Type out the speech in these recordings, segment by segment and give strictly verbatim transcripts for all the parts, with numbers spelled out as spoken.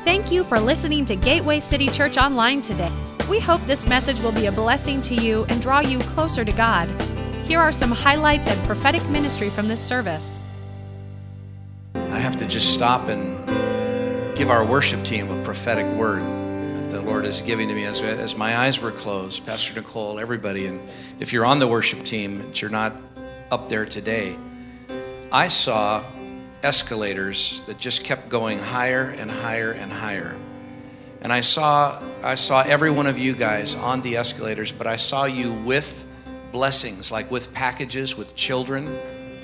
Thank you for listening to Gateway City Church Online today. We hope this message will be a blessing to you and draw you closer to God. Here are some highlights and prophetic ministry from this service. I have to just stop and give our worship team a prophetic word that the Lord is giving to me as, as my eyes were closed. Pastor Nicole, everybody, and if you're on the worship team, but you're not up there today, I saw escalators that just kept going higher and higher and higher. And I saw I saw every one of you guys on the escalators, but I saw you with blessings, like with packages, with children,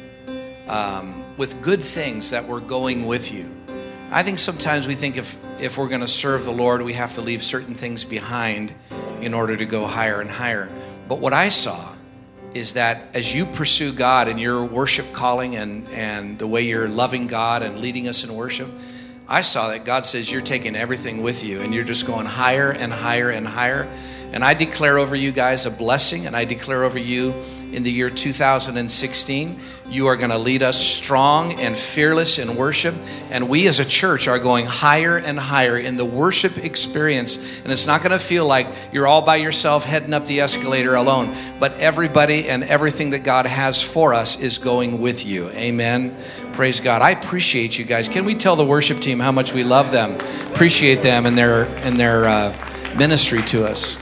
um, with good things that were going with you. I think sometimes we think if, if we're going to serve the Lord, we have to leave certain things behind in order to go higher and higher. But what I saw is that as you pursue God in your worship calling and, and the way you're loving God and leading us in worship, I saw that God says you're taking everything with you and you're just going higher and higher and higher. And I declare over you guys a blessing, and I declare over you in the year two thousand sixteen, you are going to lead us strong and fearless in worship. And we as a church are going higher and higher in the worship experience. And it's not going to feel like you're all by yourself heading up the escalator alone. But everybody and everything that God has for us is going with you. Amen. Praise God. I appreciate you guys. Can we tell the worship team how much we love them? Appreciate them and their, and their uh, ministry to us.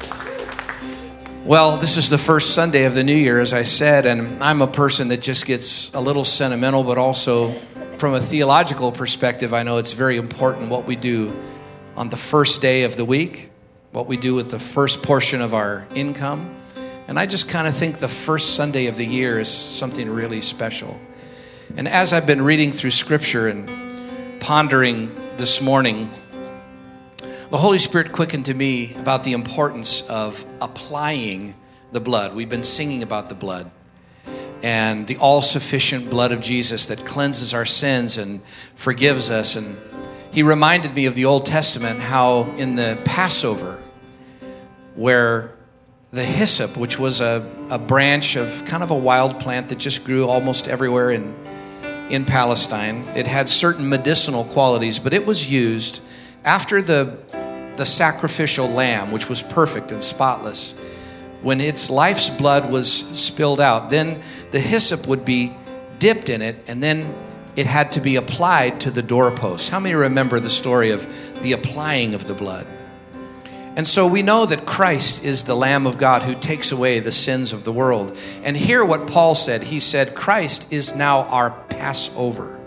Well, this is the first Sunday of the new year, as I said, and I'm a person that just gets a little sentimental, but also from a theological perspective, I know it's very important what we do on the first day of the week, what we do with the first portion of our income. And I just kind of think the first Sunday of the year is something really special. And as I've been reading through Scripture and pondering this morning, the Holy Spirit quickened to me about the importance of applying the blood. We've been singing about the blood and the all-sufficient blood of Jesus that cleanses our sins and forgives us. And he reminded me of the Old Testament, how in the Passover, where the hyssop, which was a, a branch of kind of a wild plant that just grew almost everywhere in, in Palestine, it had certain medicinal qualities, but it was used after the the sacrificial lamb, which was perfect and spotless. When its life's blood was spilled out, then the hyssop would be dipped in it, and then it had to be applied to the doorpost. How many remember the story of the applying of the blood? And so we know that Christ is the Lamb of God who takes away the sins of the world. And hear what Paul said. He said, Christ is now our Passover,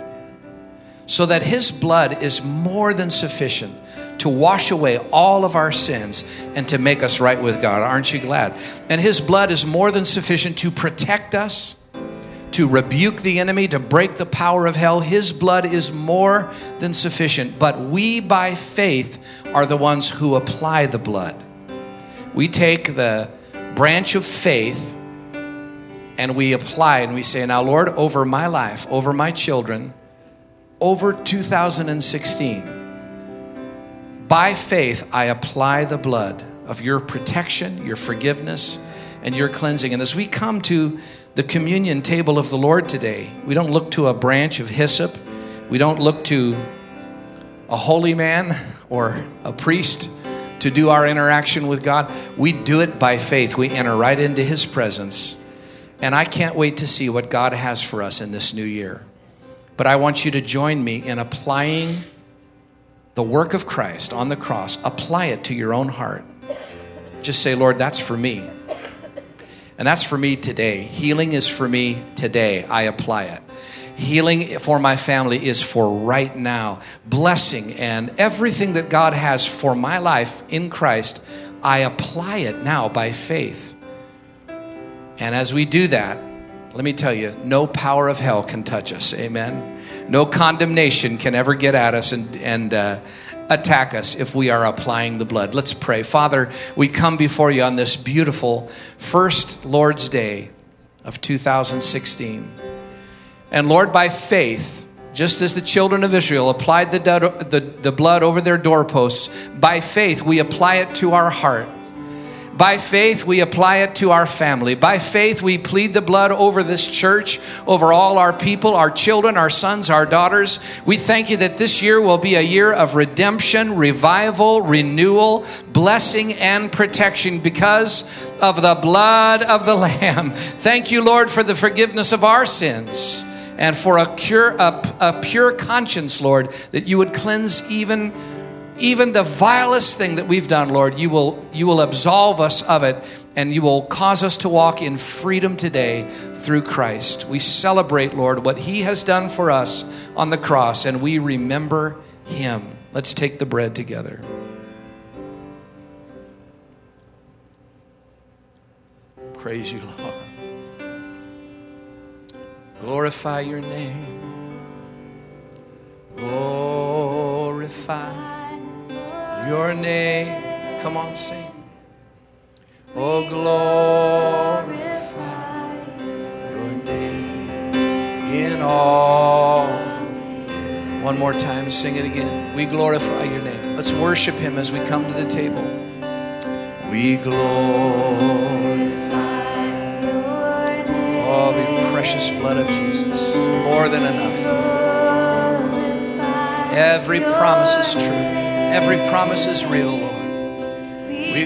so that his blood is more than sufficient to wash away all of our sins and to make us right with God. Aren't you glad? And his blood is more than sufficient to protect us, to rebuke the enemy, to break the power of hell. His blood is more than sufficient. But we, by faith, are the ones who apply the blood. We take the branch of faith and we apply and we say, now, Lord, over my life, over my children, over two thousand sixteen, by faith, I apply the blood of your protection, your forgiveness, and your cleansing. And as we come to the communion table of the Lord today, we don't look to a branch of hyssop. We don't look to a holy man or a priest to do our interaction with God. We do it by faith. We enter right into his presence. And I can't wait to see what God has for us in this new year. But I want you to join me in applying the work of Christ on the cross. Apply it to your own heart. Just say, Lord, that's for me. And that's for me today. Healing is for me today. I apply it. Healing for my family is for right now. Blessing and everything that God has for my life in Christ, I apply it now by faith. And as we do that, let me tell you, no power of hell can touch us. Amen. No condemnation can ever get at us and, and uh, attack us if we are applying the blood. Let's pray. Father, we come before you on this beautiful first Lord's Day of two thousand sixteen. And Lord, by faith, just as the children of Israel applied the, the, the blood over their doorposts, by faith we apply it to our heart. By faith, we apply it to our family. By faith, we plead the blood over this church, over all our people, our children, our sons, our daughters. We thank you that this year will be a year of redemption, revival, renewal, blessing, and protection because of the blood of the Lamb. Thank you, Lord, for the forgiveness of our sins and for a pure, a, a pure conscience, Lord, that you would cleanse even Even the vilest thing that we've done, Lord, you will you will absolve us of it, and you will cause us to walk in freedom today through Christ. We celebrate, Lord, what he has done for us on the cross, and we remember him. Let's take the bread together. Praise you, Lord. Glorify your name. Glorify your name. Come on, sing. Oh, glorify your name in all. One more time, sing it again. We glorify your name. Let's worship him as we come to the table. We glorify your name. Oh, the precious blood of Jesus. More than enough. Every promise is true. Every promise is real, Lord. We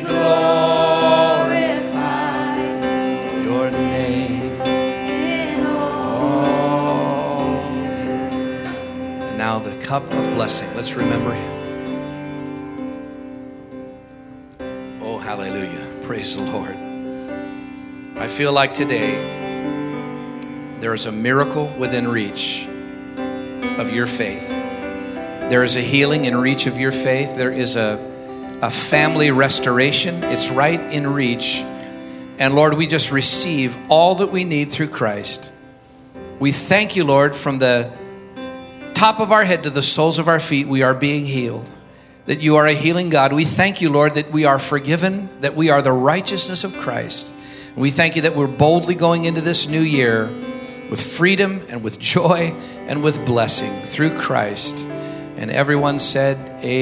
glorify your name. Oh. And now the cup of blessing. Let's remember him. Oh, hallelujah. Praise the Lord. I feel like today there is a miracle within reach of your faith. There is a healing in reach of your faith. There is a, a family restoration. It's right in reach. And Lord, we just receive all that we need through Christ. We thank you, Lord, from the top of our head to the soles of our feet, we are being healed. That you are a healing God. We thank you, Lord, that we are forgiven, that we are the righteousness of Christ. And we thank you that we're boldly going into this new year with freedom and with joy and with blessing through Christ. And everyone said,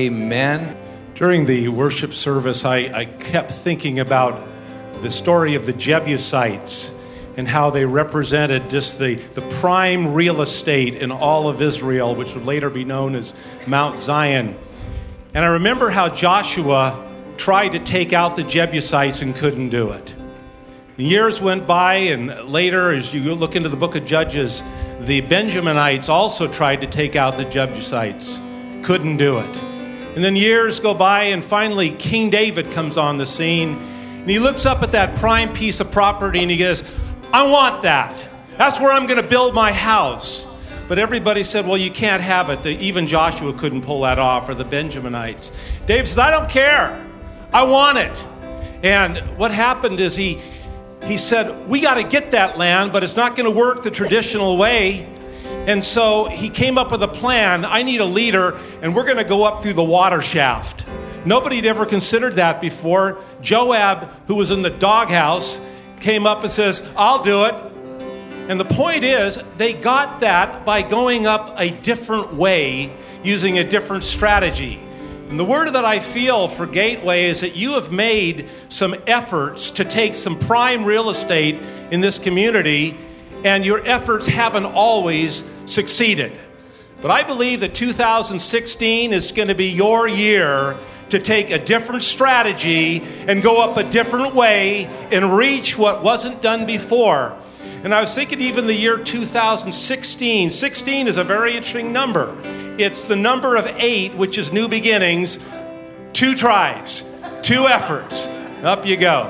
amen. During the worship service, I, I kept thinking about the story of the Jebusites and how they represented just the, the prime real estate in all of Israel, which would later be known as Mount Zion. And I remember how Joshua tried to take out the Jebusites and couldn't do it. Years went by, and later, as you look into the book of Judges, the Benjaminites also tried to take out the Jebusites. Couldn't do it. And then years go by, and finally King David comes on the scene, and he looks up at that prime piece of property and he goes, I want that. That's where I'm going to build my house. But everybody said, well, you can't have it. The, even Joshua couldn't pull that off, or the Benjaminites. David says, I don't care. I want it. And what happened is he he said, we got to get that land, but it's not going to work the traditional way. And so he came up with a plan. I need a leader, and we're going to go up through the water shaft. Nobody had ever considered that before. Joab, who was in the doghouse, came up and says, I'll do it. And the point is, they got that by going up a different way, using a different strategy. And the word that I feel for Gateway is that you have made some efforts to take some prime real estate in this community, and your efforts haven't always succeeded. But I believe that two thousand sixteen is going to be your year to take a different strategy and go up a different way and reach what wasn't done before. And I was thinking even the year two thousand sixteen. sixteen is a very interesting number. It's the number of eight, which is new beginnings, two tries, two efforts. Up you go.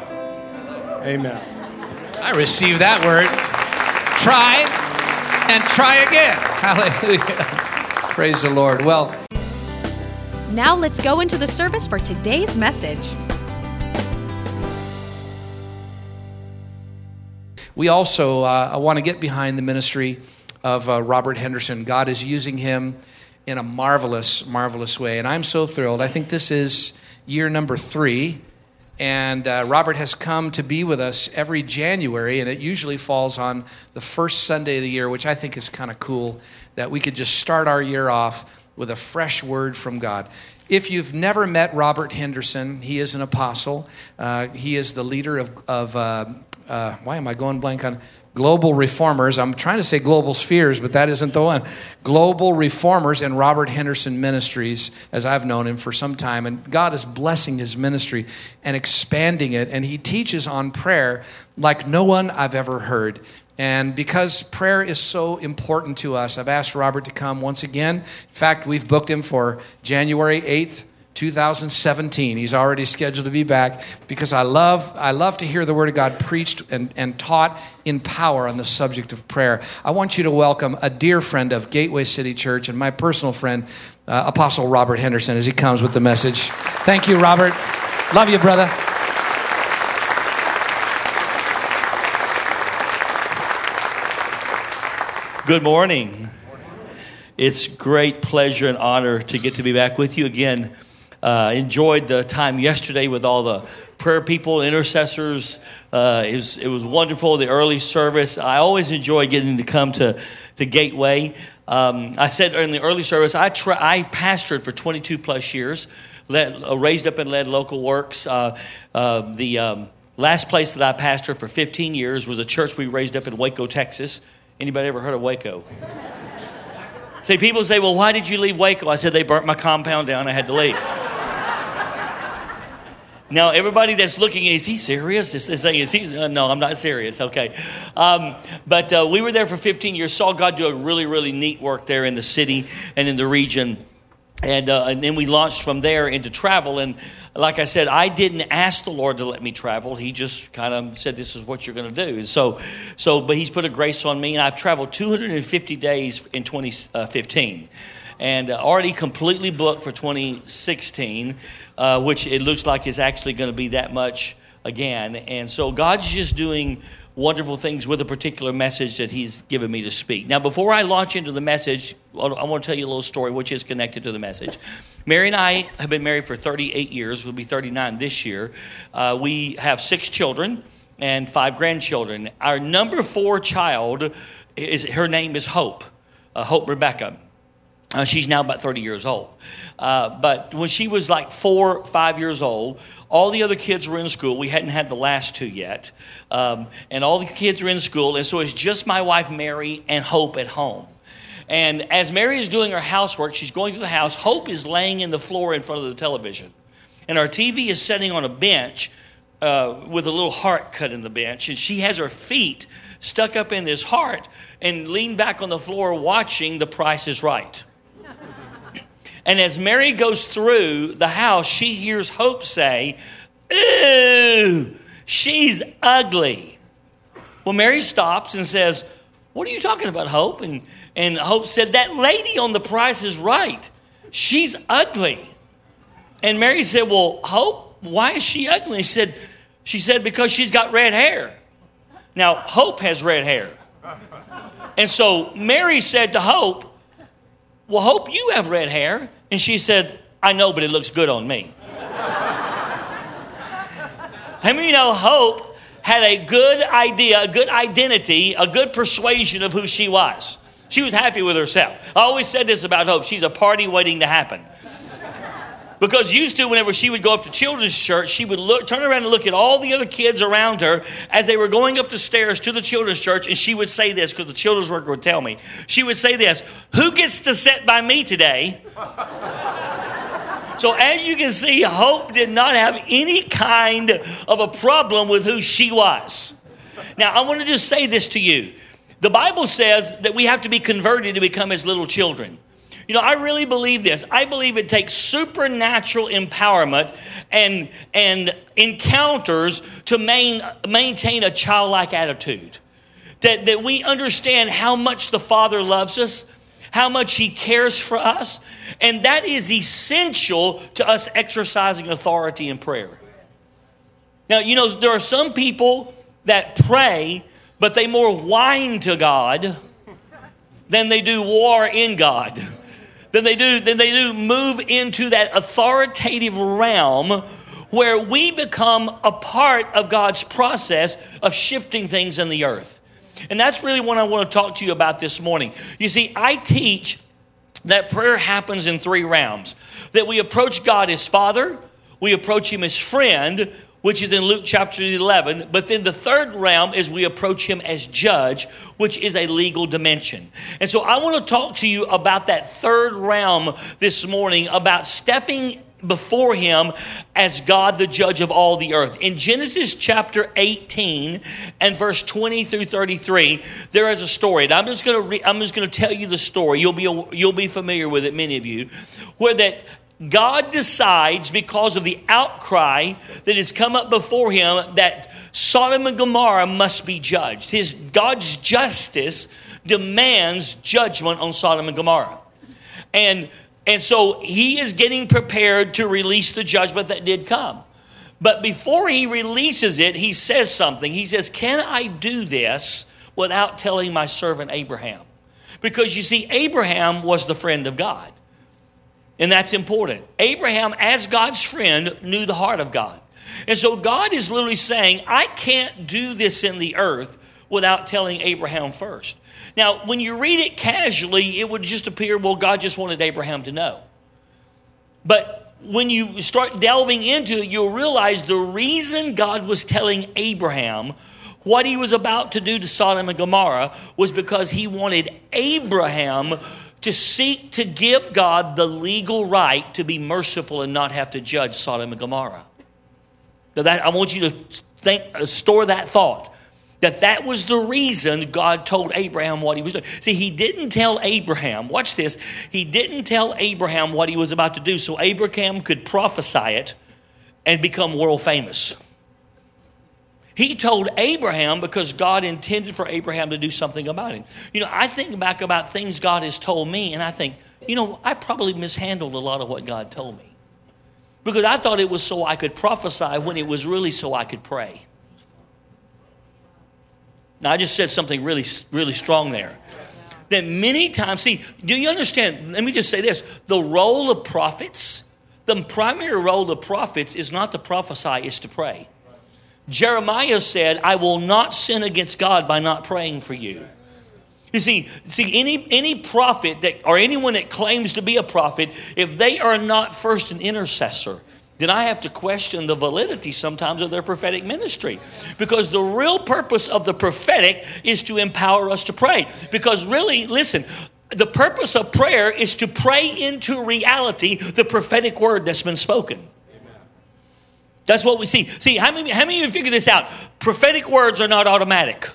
Amen. I received that word. Try and try again. Hallelujah. Praise the Lord. Well, now let's go into the service for today's message. We also uh, want to get behind the ministry of uh, Robert Henderson. God is using him in a marvelous, marvelous way. And I'm so thrilled. I think this is year number three. And uh, Robert has come to be with us every January. And it usually falls on the first Sunday of the year, which I think is kind of cool, that we could just start our year off with a fresh word from God. If you've never met Robert Henderson, he is an apostle. Uh, he is the leader of, of uh, uh, why am I going blank on Global Reformers? I'm trying to say Global Spheres, but that isn't the one. Global Reformers and Robert Henderson Ministries, as I've known him for some time. And God is blessing his ministry and expanding it. And he teaches on prayer like no one I've ever heard. And because prayer is so important to us, I've asked Robert to come once again. In fact, we've booked him for January eighth, two thousand seventeen. He's already scheduled to be back because I love I love to hear the Word of God preached and, and taught in power on the subject of prayer. I want you to welcome a dear friend of Gateway City Church and my personal friend, uh, Apostle Robert Henderson, as he comes with the message. Thank you, Robert. Love you, brother. Good morning. It's great pleasure and honor to get to be back with you again. Uh, enjoyed the time yesterday with all the prayer people, intercessors. Uh, it was it was wonderful, the early service. I always enjoy getting to come to, to Gateway. Um, I said in the early service, I tra- I pastored for twenty-two plus years, led, uh, raised up and led local works. Uh, uh, the um, last place that I pastored for fifteen years was a church we raised up in Waco, Texas. Anybody ever heard of Waco? See, people say, well, why did you leave Waco? I said, they burnt my compound down. I had to leave. Now, everybody that's looking, is he serious? Is, is, is he? Uh, no, I'm not serious. Okay. Um, but uh, we were there for fifteen years, saw God do a really, really neat work there in the city and in the region. And, uh, and then we launched from there into travel. And like I said, I didn't ask the Lord to let me travel. He just kind of said, this is what you're going to do. And so, so, but he's put a grace on me. And I've traveled two hundred fifty days in twenty fifteen. And uh, already completely booked for twenty sixteen, uh, which it looks like is actually going to be that much again. And so God's just doing wonderful things with a particular message that he's given me to speak. Now, before I launch into the message, I want to tell you a little story which is connected to the message. Mary and I have been married for thirty-eight years. We'll be thirty-nine this year. Uh, we have six children and five grandchildren. Our number four child, is her name is Hope, uh, Hope Rebecca. Uh, she's now about thirty years old. Uh, but when she was like four, five years old, all the other kids were in school. We hadn't had the last two yet. Um, and all the kids are in school. And so it's just my wife, Mary, and Hope at home. And as Mary is doing her housework, she's going to the house. Hope is laying in the floor in front of the television. And our T V is sitting on a bench uh, with a little heart cut in the bench. And she has her feet stuck up in this heart and leaned back on the floor watching The Price is Right. And as Mary goes through the house, she hears Hope say, "Ooh, she's ugly." Well, Mary stops and says, "What are you talking about, Hope?" And, and Hope said, "That lady on The Price is Right. She's ugly." And Mary said, "Well, Hope, why is she ugly?" She said, she said, "Because she's got red hair." Now, Hope has red hair. And so Mary said to Hope, "Well, Hope, you have red hair." And she said, "I know, but it looks good on me." How many of you know Hope had a good idea, a good identity, a good persuasion of who she was? She was happy with herself. I always said this about Hope. She's a party waiting to happen. Because used to, whenever she would go up to children's church, she would look, turn around and look at all the other kids around her as they were going up the stairs to the children's church, and she would say this, because the children's worker would tell me. She would say this, "Who gets to sit by me today?" So as you can see, Hope did not have any kind of a problem with who she was. Now, I want to just say this to you. The Bible says that we have to be converted to become as little children. You know, I really believe this. I believe it takes supernatural empowerment and, and encounters to main, maintain a childlike attitude. That, that we understand how much the Father loves us, how much He cares for us, and that is essential to us exercising authority in prayer. Now, you know, there are some people that pray, but they more whine to God than they do war in God. Then they do, then they do move into that authoritative realm where we become a part of God's process of shifting things in the earth. And that's really what I want to talk to you about this morning. You see, I teach that prayer happens in three realms. That we approach God as Father, we approach Him as friend, which is in Luke chapter eleven. But then the third realm is we approach Him as judge, which is a legal dimension. And so I want to talk to you about that third realm this morning, about stepping before Him as God, the judge of all the earth. In Genesis chapter eighteen and verse twenty through thirty-three, there is a story. And I'm just going to re- I'm just going to tell you the story. You'll be you'll be familiar with it, many of you, where that God decides, because of the outcry that has come up before Him, that Sodom and Gomorrah must be judged. His God's justice demands judgment on Sodom and Gomorrah, and And so He is getting prepared to release the judgment that did come. But before He releases it, He says something. He says, can I do this without telling my servant Abraham? Because you see, Abraham was the friend of God. And that's important. Abraham, as God's friend, knew the heart of God. And so God is literally saying, I can't do this in the earth without telling Abraham first. Now, when you read it casually, it would just appear, well, God just wanted Abraham to know. But when you start delving into it, you'll realize the reason God was telling Abraham what He was about to do to Sodom and Gomorrah was because He wanted Abraham to seek to give God the legal right to be merciful and not have to judge Sodom and Gomorrah. Now that, I want you to think, uh, store that thought. That that was the reason God told Abraham what He was doing. See, He didn't tell Abraham, watch this, He didn't tell Abraham what He was about to do so Abraham could prophesy it and become world famous. He told Abraham because God intended for Abraham to do something about it. You know, I think back about things God has told me, and I think, you know, I probably mishandled a lot of what God told me. Because I thought it was so I could prophesy when it was really so I could pray. Now, I just said something really, really strong there. That many times, see, do you understand? Let me just say this. The role of prophets, the primary role of prophets is not to prophesy, it's to pray. Jeremiah said, I will not sin against God by not praying for you. You see, see any, any prophet that, or anyone that claims to be a prophet, if they are not first an intercessor, then I have to question the validity sometimes of their prophetic ministry. Because the real purpose of the prophetic is to empower us to pray. Because really, listen, the purpose of prayer is to pray into reality the prophetic word that's been spoken. Amen. That's what we see. See, how many, how many of you figure this out? Prophetic words are not automatic.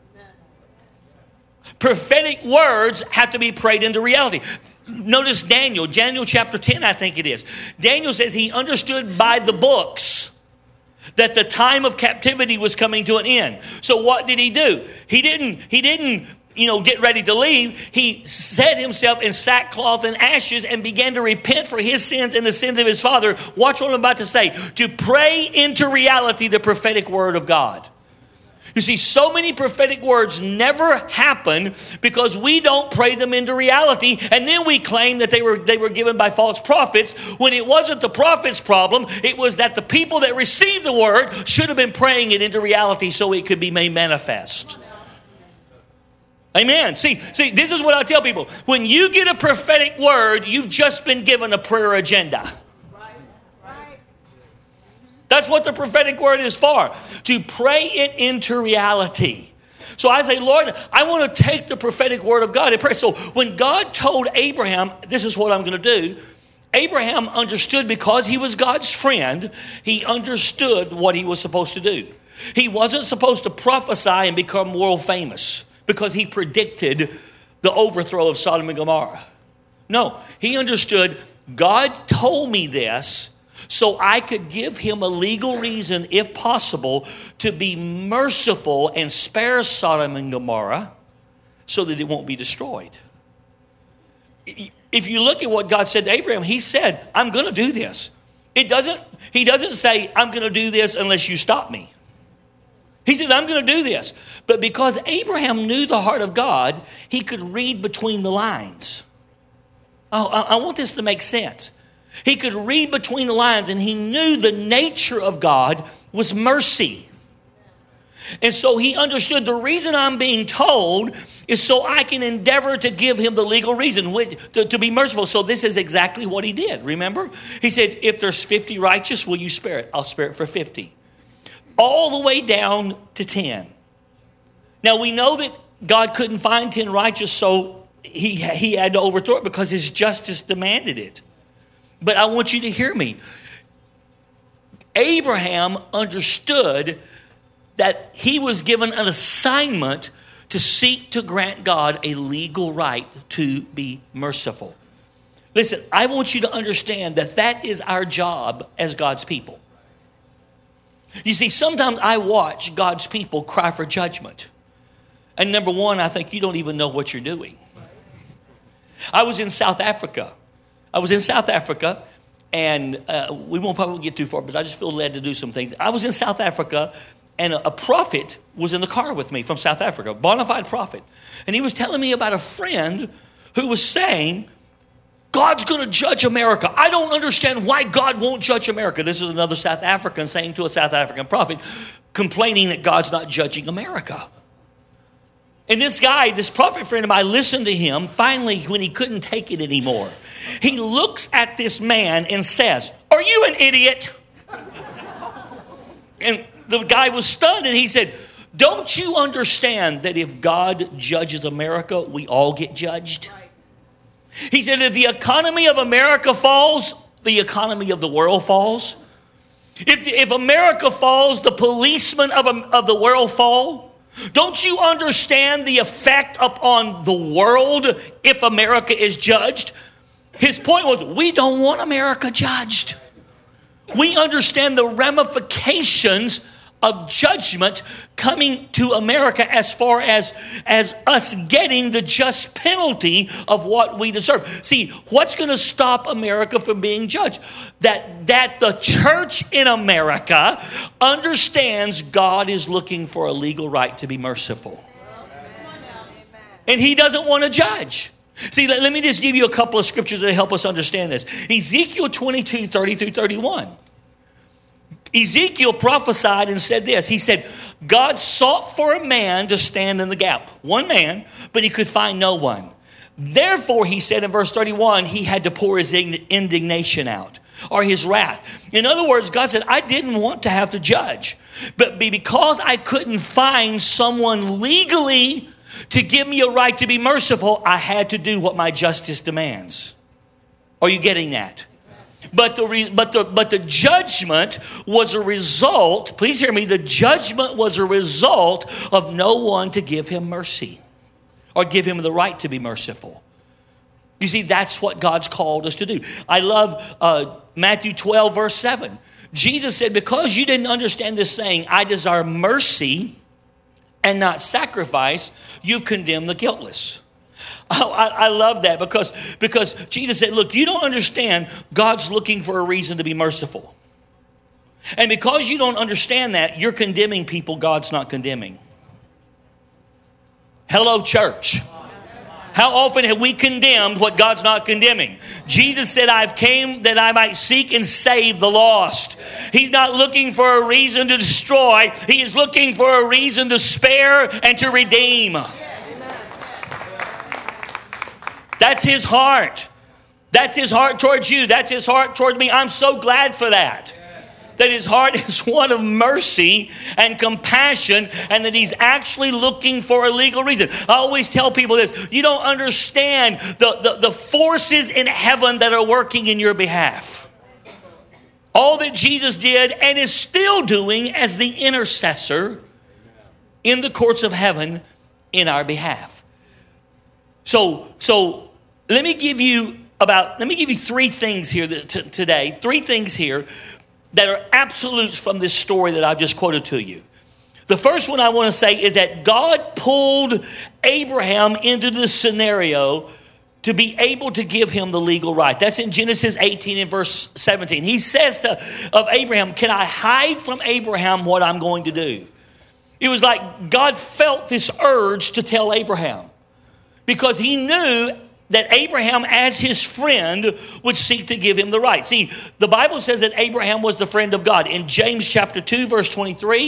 Prophetic words have to be prayed into reality. Notice Daniel, Daniel chapter ten, I think it is. Daniel says he understood by the books that the time of captivity was coming to an end. So what did he do? He didn't, he didn't, you know, get ready to leave. He set himself in sackcloth and ashes and began to repent for his sins and the sins of his father. Watch what I'm about to say. To pray into reality the prophetic word of God. You see, so many prophetic words never happen because we don't pray them into reality, and then we claim that they were they were given by false prophets when it wasn't the prophet's problem. It was that the people that received the word should have been praying it into reality so it could be made manifest. Amen. See, see, this is what I tell people. When you get a prophetic word, you've just been given a prayer agenda. That's what the prophetic word is for, to pray it into reality. So I say, Lord, I want to take the prophetic word of God and pray. So when God told Abraham, this is what I'm going to do, Abraham understood because he was God's friend, he understood what he was supposed to do. He wasn't supposed to prophesy and become world famous because he predicted the overthrow of Sodom and Gomorrah. No, he understood God told me this so I could give him a legal reason, if possible, to be merciful and spare Sodom and Gomorrah so that it won't be destroyed. If you look at what God said to Abraham, he said, I'm going to do this. It doesn't, he doesn't say, I'm going to do this unless you stop me. He said, I'm going to do this. But because Abraham knew the heart of God, he could read between the lines. Oh, I want this to make sense. He could read between the lines, and he knew the nature of God was mercy. And so he understood the reason I'm being told is so I can endeavor to give him the legal reason to, to be merciful. So this is exactly what he did. Remember? He said, if there's fifty righteous, will you spare it? I'll spare it for fifty. All the way down to ten. Now we know that God couldn't find ten righteous, so he, he had to overthrow it because his justice demanded it. But I want you to hear me. Abraham understood that he was given an assignment to seek to grant God a legal right to be merciful. Listen, I want you to understand that that is our job as God's people. You see, sometimes I watch God's people cry for judgment. And number one, I think you don't even know what you're doing. I was in South Africa. I was in South Africa, and uh, we won't probably get too far, but I just feel led to do some things. I was in South Africa, and a, a prophet was in the car with me from South Africa, a bona fide prophet. And he was telling me about a friend who was saying, God's going to judge America. I don't understand why God won't judge America. This is another South African saying to a South African prophet, complaining that God's not judging America. And this guy, this prophet friend of mine, listened to him. Finally, when he couldn't take it anymore, he looks at this man and says, are you an idiot? And the guy was stunned, and he said, don't you understand that if God judges America, we all get judged? He said, if the economy of America falls, the economy of the world falls. If, if America falls, the policemen of, of the world fall. Don't you understand the effect upon the world if America is judged? His point was, we don't want America judged. We understand the ramifications of judgment coming to America as far as, as us getting the just penalty of what we deserve. See, what's going to stop America from being judged? That, that the church in America understands God is looking for a legal right to be merciful. And he doesn't want to judge. See, let, let me just give you a couple of scriptures that help us understand this. Ezekiel twenty-two, thirty through thirty-one. Ezekiel prophesied and said this. He said, God sought for a man to stand in the gap. One man, but he could find no one. Therefore, he said in verse thirty-one, he had to pour his indignation out, or his wrath. In other words, God said, I didn't want to have to judge. But because I couldn't find someone legally to give me a right to be merciful, I had to do what my justice demands. Are you getting that? But the, re, but, the, but the judgment was a result, please hear me, the judgment was a result of no one to give him mercy or give him the right to be merciful. You see, that's what God's called us to do. I love uh, Matthew twelve, verse seven. Jesus said, because you didn't understand this saying, I desire mercy and not sacrifice, you've condemned the guiltless. Oh, I, I love that because, because Jesus said, look, you don't understand God's looking for a reason to be merciful. And because you don't understand that, you're condemning people God's not condemning. Hello, church. How often have we condemned what God's not condemning? Jesus said, I've came that I might seek and save the lost. He's not looking for a reason to destroy. He is looking for a reason to spare and to redeem. That's his heart. That's his heart towards you. That's his heart towards me. I'm so glad for that. That his heart is one of mercy and compassion, and that he's actually looking for a legal reason. I always tell people this. You don't understand the, the, the forces in heaven that are working in your behalf. All that Jesus did and is still doing as the intercessor in the courts of heaven in our behalf. So, so let me give you about, let me give you three things here that, t- today, three things here that are absolutes from this story that I've just quoted to you. The first one I want to say is that God pulled Abraham into this scenario to be able to give him the legal right. That's in Genesis eighteen and verse seventeen. He says to of Abraham, can I hide from Abraham what I'm going to do? It was like God felt this urge to tell Abraham because he knew that Abraham, as his friend, would seek to give him the right. See, the Bible says that Abraham was the friend of God. In James chapter two, verse twenty-three,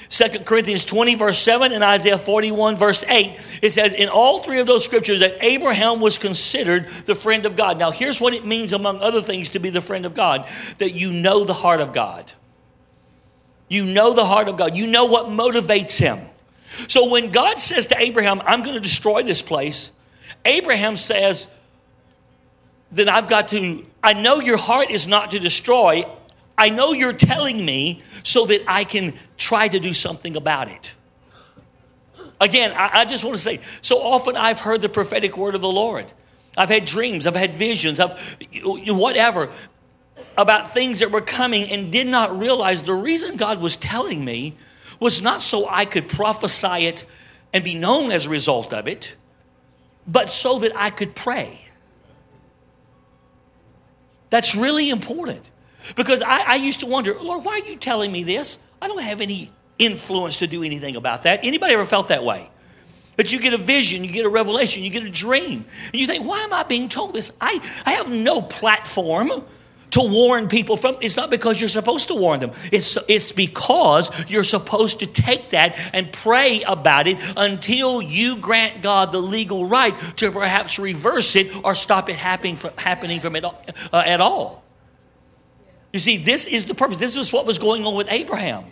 Second Corinthians twenty, verse seven, and Isaiah forty-one, verse eight. It says in all three of those scriptures that Abraham was considered the friend of God. Now, here's what it means, among other things, to be the friend of God. That you know the heart of God. You know the heart of God. You know what motivates him. So when God says to Abraham, I'm going to destroy this place, Abraham says, then I've got to, I know your heart is not to destroy. I know you're telling me so that I can try to do something about it. Again, I, I just want to say, so often I've heard the prophetic word of the Lord. I've had dreams, I've had visions, I've whatever, about things that were coming and did not realize the reason God was telling me was not so I could prophesy it and be known as a result of it, but so that I could pray. That's really important. Because I, I used to wonder, Lord, why are you telling me this? I don't have any influence to do anything about that. Anybody ever felt that way? But you get a vision, you get a revelation, you get a dream. And you think, why am I being told this? I, I have no platform to warn people from. It's not because you're supposed to warn them. It's, it's because you're supposed to take that and pray about it until you grant God the legal right to perhaps reverse it or stop it happening from, happening from it uh, at all. You see, this is the purpose. This is what was going on with Abraham.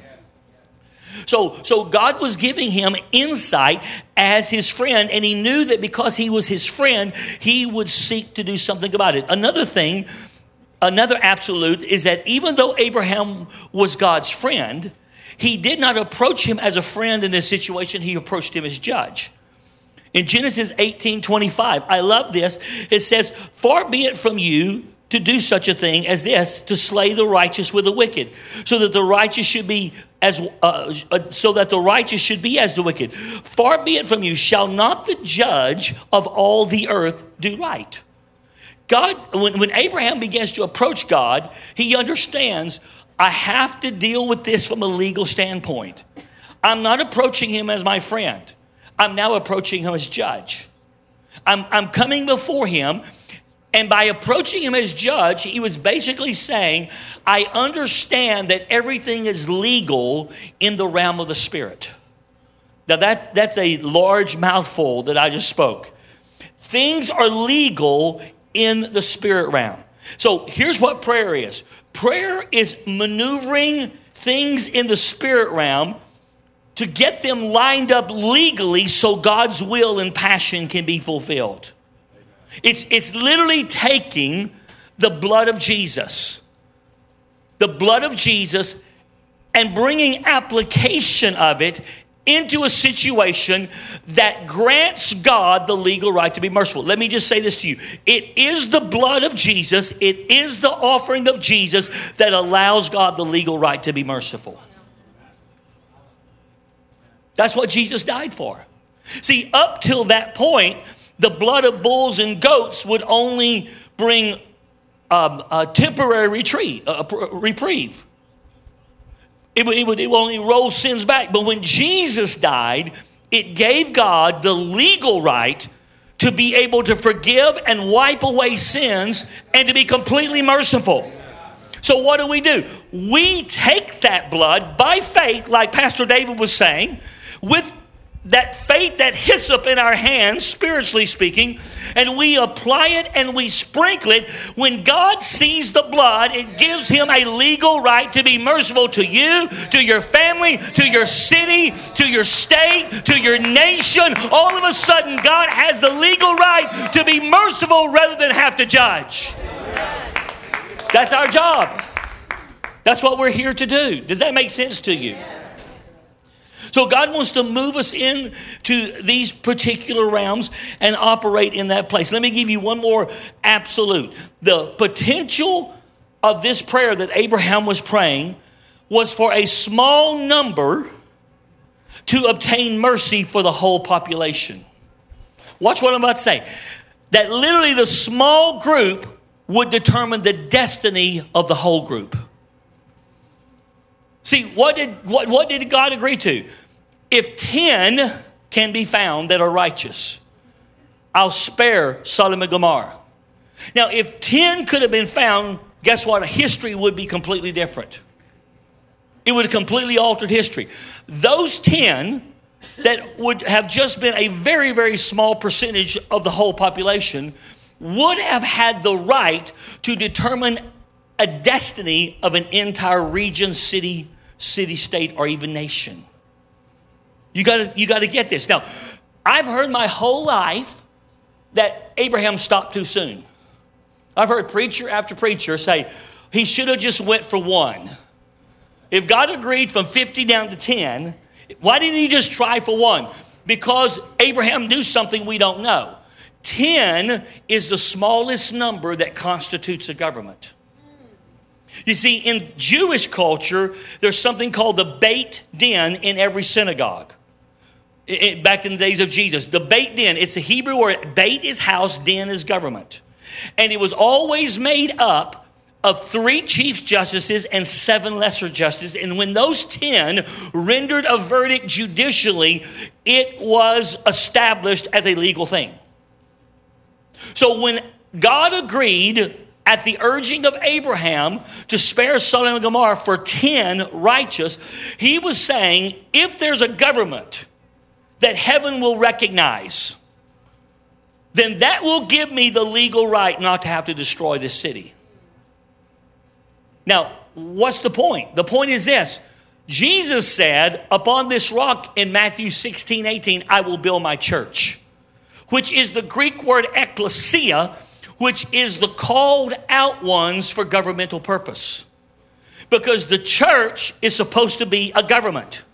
So, so God was giving him insight as his friend, and he knew that because he was his friend, he would seek to do something about it. Another thing, another absolute is that even though Abraham was God's friend, he did not approach him as a friend in this situation. He approached him as judge. In Genesis eighteen twenty-five, I love this. It says, far be it from you to do such a thing as this, to slay the righteous with the wicked, so that the righteous should be as uh, uh, so that the righteous should be as the wicked. Far be it from you, shall not the judge of all the earth do right? God, when, when Abraham begins to approach God, he understands, I have to deal with this from a legal standpoint. I'm not approaching him as my friend. I'm now approaching him as judge. I'm, I'm coming before him. And by approaching him as judge, he was basically saying, I understand that everything is legal in the realm of the spirit. Now that, that's a large mouthful that I just spoke. Things are legal in the spirit realm. So here's what prayer is. Prayer is maneuvering things in the spirit realm to get them lined up legally so God's will and passion can be fulfilled. It's, it's literally taking the blood of Jesus, the blood of Jesus, and bringing application of it into a situation that grants God the legal right to be merciful. Let me just say this to you. It is the blood of Jesus, it is the offering of Jesus that allows God the legal right to be merciful. That's what Jesus died for. See, up till that point, the blood of bulls and goats would only bring um, a temporary retreat, a reprieve. It would, it, would, it would only roll sins back. But when Jesus died, it gave God the legal right to be able to forgive and wipe away sins and to be completely merciful. So what do we do? We take that blood by faith, like Pastor David was saying, with that faith, that hyssop in our hands, spiritually speaking, and we apply it and we sprinkle it. When God sees the blood, it gives him a legal right to be merciful to you, to your family, to your city, to your state, to your nation. All of a sudden, God has the legal right to be merciful rather than have to judge. That's our job. That's what we're here to do. Does that make sense to you? So God wants to move us into these particular realms and operate in that place. Let me give you one more absolute. The potential of this prayer that Abraham was praying was for a small number to obtain mercy for the whole population. Watch what I'm about to say. That literally the small group would determine the destiny of the whole group. See, what did what, what did God agree to? If ten can be found that are righteous, I'll spare Sodom and Gomorrah. Now, if ten could have been found, guess what? History would be completely different. It would have completely altered history. Those ten that would have just been a very, very small percentage of the whole population would have had the right to determine a destiny of an entire region, city, city, state, or even nation. You gotta, you gotta get this. Now, I've heard my whole life that Abraham stopped too soon. I've heard preacher after preacher say, he should have just went for one. If God agreed from fifty down to ten, why didn't he just try for one? Because Abraham knew something we don't know. ten is the smallest number that constitutes a government. You see, in Jewish culture, there's something called the Beit Din in every synagogue. It, it, back in the days of Jesus, the Beit Din, it's a Hebrew word. Beit is house, din is government. And it was always made up of three chief justices and seven lesser justices. And when those ten rendered a verdict judicially, it was established as a legal thing. So when God agreed at the urging of Abraham to spare Sodom and Gomorrah for ten righteous, he was saying, if there's a government that heaven will recognize, then that will give me the legal right not to have to destroy this city. Now, what's the point? The point is this. Jesus said, upon this rock in Matthew sixteen, eighteen, I will build my church, which is the Greek word ekklesia, which is the called out ones for governmental purpose. Because the church is supposed to be a government.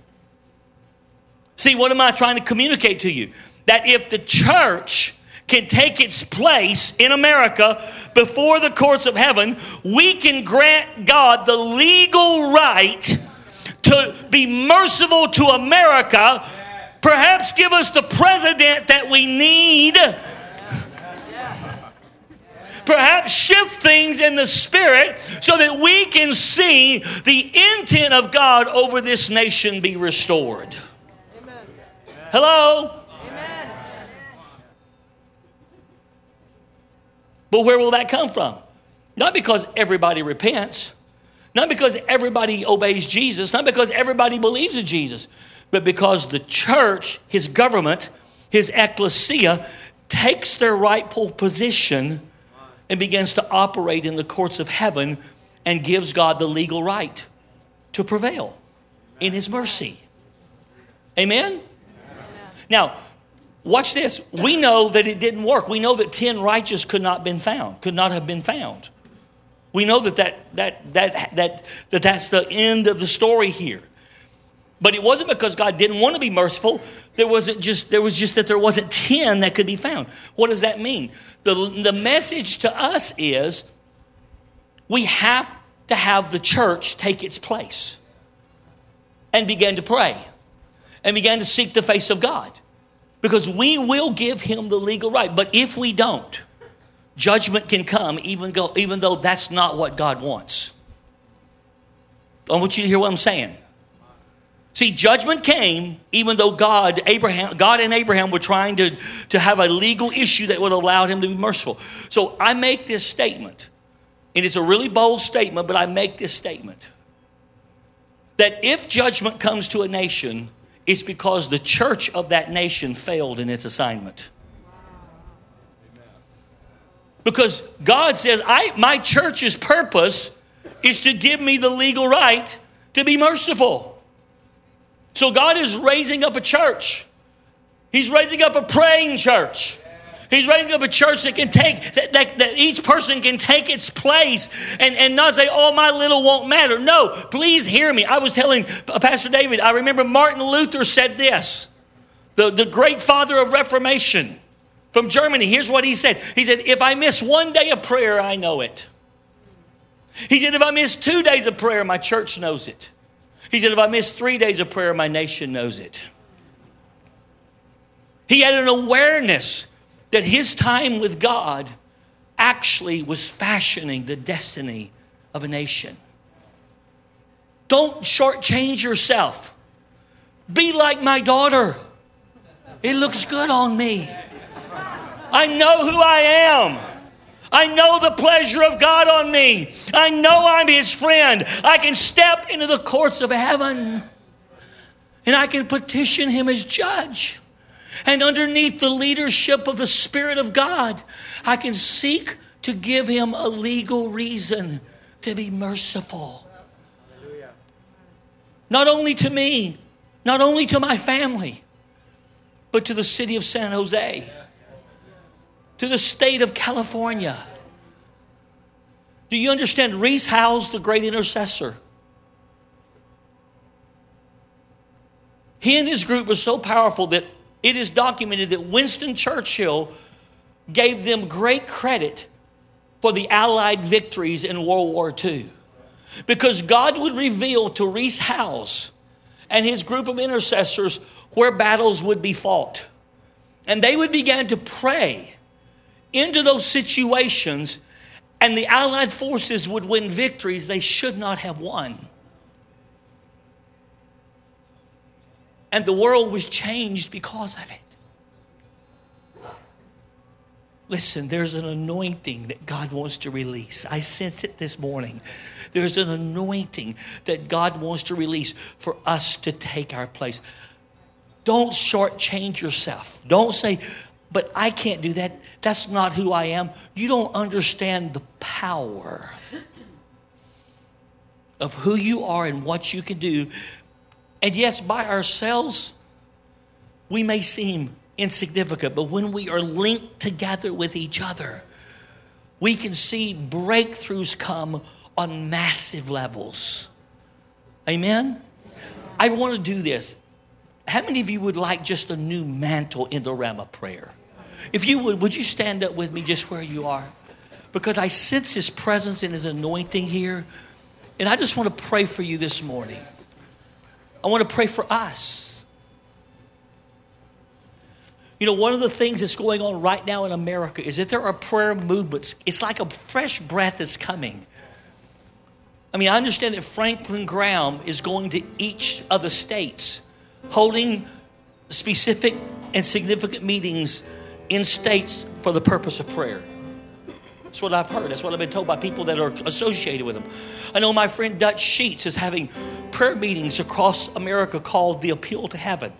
See, what am I trying to communicate to you? That if the church can take its place in America before the courts of heaven, we can grant God the legal right to be merciful to America, perhaps give us the president that we need, perhaps shift things in the spirit so that we can see the intent of God over this nation be restored. Amen. Hello? Amen. But where will that come from? Not because everybody repents, not because everybody obeys Jesus, not because everybody believes in Jesus, but because the church, his government, his ecclesia, takes their rightful position and begins to operate in the courts of heaven and gives God the legal right to prevail in his mercy. Amen? Now, watch this. We know that it didn't work. We know that ten righteous could not been found, could not have been found. We know that, that, that, that, that, that that's the end of the story here. But it wasn't because God didn't want to be merciful. There wasn't just there was just that there wasn't ten that could be found. What does that mean? The, the message to us is we have to have the church take its place and begin to pray and begin to seek the face of God. Because we will give him the legal right. But if we don't, judgment can come even though, even though that's not what God wants. I want you to hear what I'm saying. See, judgment came even though God, Abraham, God and Abraham were trying to, to have a legal issue that would allow him to be merciful. So I make this statement, and it's a really bold statement, but I make this statement. That if judgment comes to a nation, it's because the church of that nation failed in its assignment. Because God says, I, my church's purpose is to give me the legal right to be merciful. So God is raising up a church. He's raising up a praying church. He's raising up a church that can take, that, that, that each person can take its place and, and not say, oh, my little won't matter. No, please hear me. I was telling Pastor David, I remember Martin Luther said this, the, the great father of Reformation from Germany. Here's what he said. He said, if I miss one day of prayer, I know it. He said, if I miss two days of prayer, my church knows it. He said, if I miss three days of prayer, my nation knows it. He had an awareness that his time with God actually was fashioning the destiny of a nation. Don't shortchange yourself. Be like my daughter. It looks good on me. I know who I am. I know the pleasure of God on me. I know I'm his friend. I can step into the courts of heaven and I can petition him as judge. And underneath the leadership of the Spirit of God, I can seek to give him a legal reason to be merciful. Not only to me, not only to my family, but to the city of San Jose, to the state of California. Do you understand? Rees Howells, the great intercessor, he and his group were so powerful that it is documented that Winston Churchill gave them great credit for the Allied victories in World War Two. Because God would reveal to Rees Howells and his group of intercessors where battles would be fought. And they would begin to pray into those situations, and the Allied forces would win victories they should not have won. And the world was changed because of it. Listen, there's an anointing that God wants to release. I sense it this morning. There's an anointing that God wants to release for us to take our place. Don't shortchange yourself. Don't say, but I can't do that. That's not who I am. You don't understand the power of who you are and what you can do. And yes, by ourselves, we may seem insignificant, but when we are linked together with each other, we can see breakthroughs come on massive levels. Amen? I want to do this. How many of you would like just a new mantle in the realm of prayer? If you would, would you stand up with me just where you are? Because I sense his presence and his anointing here. And I just want to pray for you this morning. I want to pray for us. You know, one of the things that's going on right now in America is that there are prayer movements. It's like a fresh breath is coming. I mean, I understand that Franklin Graham is going to each of the states, holding specific and significant meetings in states for the purpose of prayer. That's what I've heard. That's what I've been told by people that are associated with him. I know my friend Dutch Sheets is having prayer meetings across America called the Appeal to Heaven.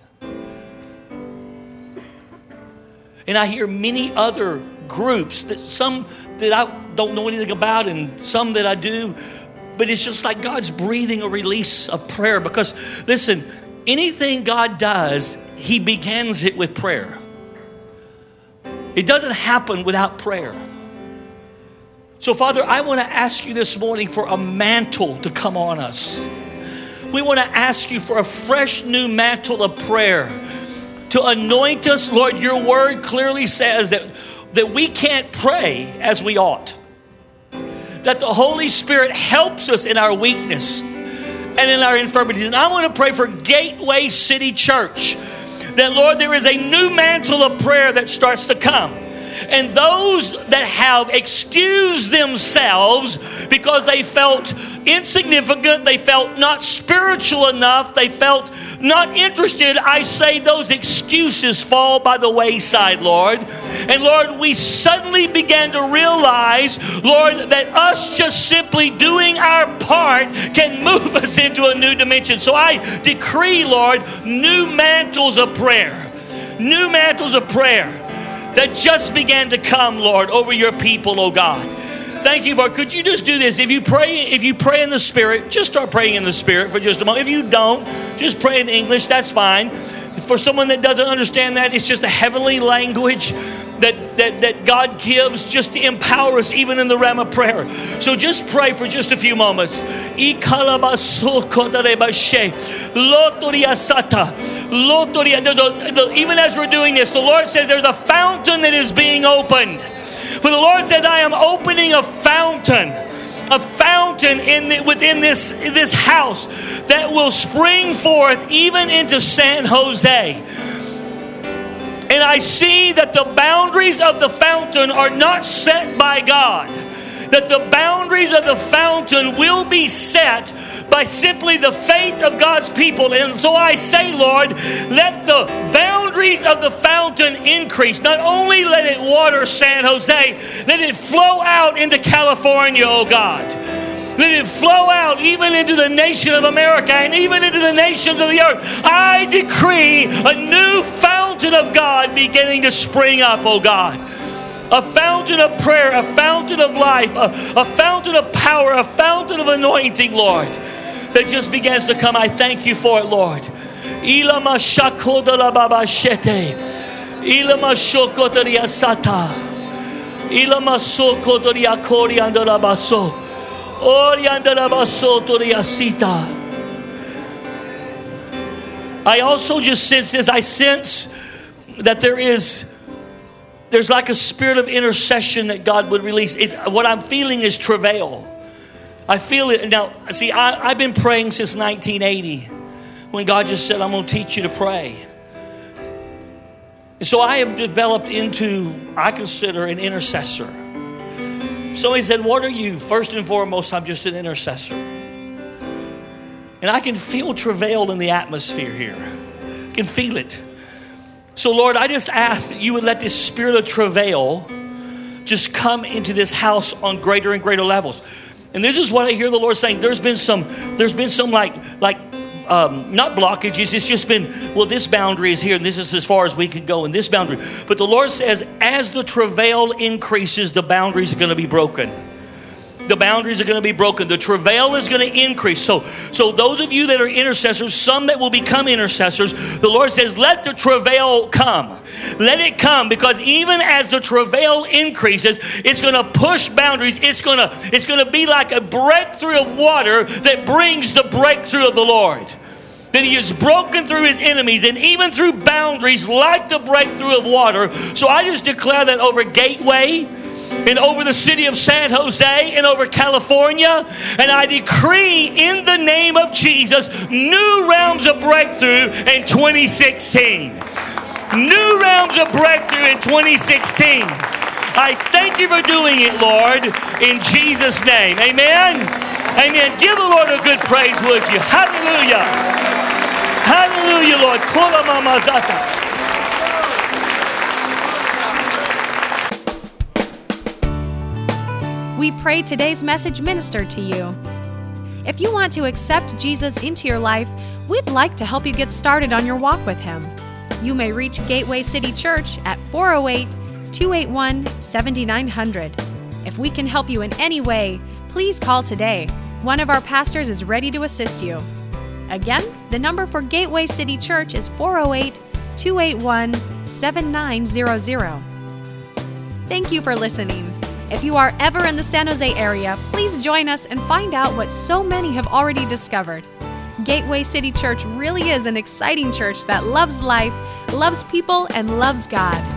And I hear many other groups, that some that I don't know anything about and some that I do. But it's just like God's breathing a release of prayer. Because, listen, anything God does, he begins it with prayer. It doesn't happen without prayer. So, Father, I want to ask you this morning for a mantle to come on us. We want to ask you for a fresh new mantle of prayer to anoint us. Lord, your word clearly says that, that we can't pray as we ought. That the Holy Spirit helps us in our weakness and in our infirmities. And I want to pray for Gateway City Church. That, Lord, there is a new mantle of prayer that starts to come. And those that have excused themselves because they felt insignificant, they felt not spiritual enough, they felt not interested, I say those excuses fall by the wayside, Lord. And Lord, we suddenly began to realize, Lord, that us just simply doing our part can move us into a new dimension. So I decree, Lord, new mantles of prayer, new mantles of prayer that just began to come, Lord, over your people, oh God. Thank you, Lord. Could you just do this? If you pray, if you pray in the Spirit, just start praying in the Spirit for just a moment. If you don't, just pray in English. That's fine. For someone that doesn't understand that, it's just a heavenly language that, that, that God gives just to empower us even in the realm of prayer. So just pray for just a few moments. Even as we're doing this, the Lord says there's a fountain that is being opened. For the Lord says, I am opening a fountain, a fountain in the, within this, in this house that will spring forth even into San Jose. And I see that the boundaries of the fountain are not set by God. That the boundaries of the fountain will be set by simply the faith of God's people. And so I say, Lord, let the boundaries boundaries of the fountain increase. Not only let it water San Jose, let it flow out into California, oh God. Let it flow out even into the nation of America and even into the nations of the earth. I decree a new fountain of God beginning to spring up, oh God. A fountain of prayer, a fountain of life, a, a fountain of power, a fountain of anointing, Lord, that just begins to come. I thank you for it, Lord. Ilama shakoda baba shete. Ilama shokotoria sata. Ilama sokotoria kori andala baso. Ori andala baso toria sita. I also just sense this. I sense that there is There's like a spirit of intercession that God would release. It, what I'm feeling is travail. I feel it. Now, see, I, I've been praying since nineteen eighty when God just said, I'm going to teach you to pray. And so I have developed into, I consider, an intercessor. So he said, what are you? First and foremost, I'm just an intercessor. And I can feel travail in the atmosphere here. I can feel it. So, Lord, I just ask that you would let this spirit of travail just come into this house on greater and greater levels. And this is what I hear the Lord saying. There's been some, there's been some like, like, um, not blockages. It's just been, well, this boundary is here and this is as far as we can go in this boundary. But the Lord says, as the travail increases, the boundaries are going to be broken. The boundaries are going to be broken. The travail is going to increase. So, so those of you that are intercessors, some that will become intercessors, the Lord says, let the travail come. Let it come, because even as the travail increases, it's going to push boundaries. It's going to, it's going to be like a breakthrough of water that brings the breakthrough of the Lord. That he has broken through his enemies and even through boundaries like the breakthrough of water. So I just declare that over Gateway, and over the city of San Jose, and over California. And I decree in the name of Jesus, new realms of breakthrough in twenty sixteen. New realms of breakthrough in twenty sixteen. I thank you for doing it, Lord, in Jesus' name. Amen. Amen. Give the Lord a good praise, would you? Hallelujah. Hallelujah, Lord. Kola mamazata. We pray today's message ministered to you. If you want to accept Jesus into your life, we'd like to help you get started on your walk with Him. You may reach Gateway City Church at four oh eight, two eight one, seven nine zero zero. If we can help you in any way, please call today. One of our pastors is ready to assist you. Again, the number for Gateway City Church is four oh eight, two eight one, seven nine zero zero. Thank you for listening. If you are ever in the San Jose area, please join us and find out what so many have already discovered. Gateway City Church really is an exciting church that loves life, loves people, and loves God.